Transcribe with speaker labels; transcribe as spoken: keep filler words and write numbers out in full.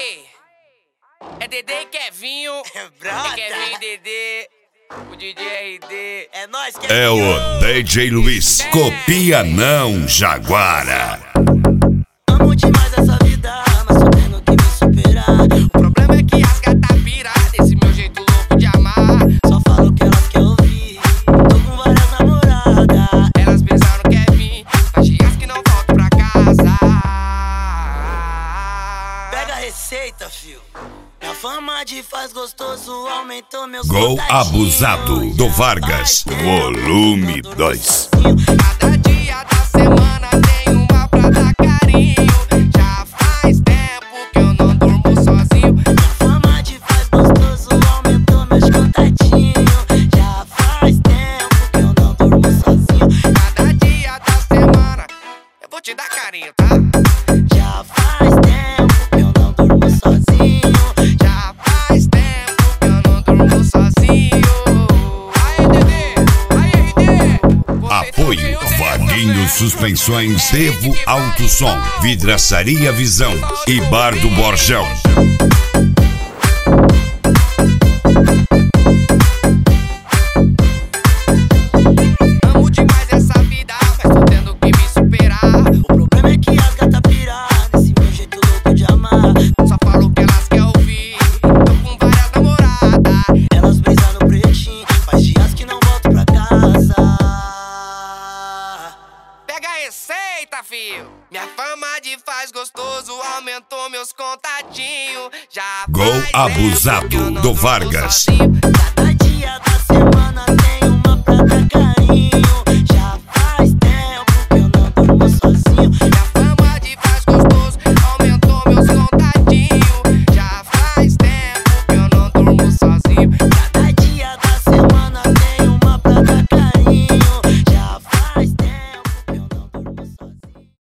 Speaker 1: Aê! É Dedê e Kevinho.
Speaker 2: É brota.
Speaker 1: É Kevinho e Dedê. O D J R D.
Speaker 2: É nóis, que
Speaker 3: É o D J Luiz. Copia não, Jaguara.
Speaker 2: Amo demais essa vida, mas só tendo que me superar.
Speaker 1: O problema é que as gatas piram desse meu jeito louco de amar.
Speaker 2: Só falo o que elas querem ouvir. Tô com várias namoradas.
Speaker 1: Elas pensaram que é vir, faz dias que não volto pra casa.
Speaker 2: Pega a receita, fio. Minha fama de faz gostoso aumentou meus
Speaker 3: Gol
Speaker 2: contatinhos.
Speaker 3: Abusado do Vargas, volume dois.
Speaker 1: Cada dia da semana tem uma pra dar carinho. Já faz tempo que eu não durmo sozinho.
Speaker 2: Minha fama de faz gostoso aumentou meus contatinhos. Já faz tempo que eu não durmo sozinho.
Speaker 1: Cada dia da semana eu vou te dar carinho, tá?
Speaker 2: Já faz tempo que eu não durmo sozinho.
Speaker 1: Já faz tempo que eu não durmo sozinho. Aê, Dedê! Aê, Dedê! Você
Speaker 3: Apoio
Speaker 1: também odeia
Speaker 3: Vaguinho
Speaker 1: você.
Speaker 3: Suspensões Devo Alto Som, Vidraçaria Visão e Bar do Borjão.
Speaker 1: Amo demais essa vida, mas tô tendo que me superar.
Speaker 2: O problema é que as gatas piram nesse meu jeito louco de amar.
Speaker 1: Só falo o que elas querem ouvir. Tô com várias namoradas.
Speaker 2: Elas brisam no pretinho, faz dias que não volto pra casa.
Speaker 1: Pega a receita, fio. Minha fama de faz gostoso aumentou meus contatinhos. Já
Speaker 3: Gol
Speaker 1: faz tempo
Speaker 3: Abusado
Speaker 1: que eu não
Speaker 3: do
Speaker 1: durmo
Speaker 3: Vargas.
Speaker 1: sozinho.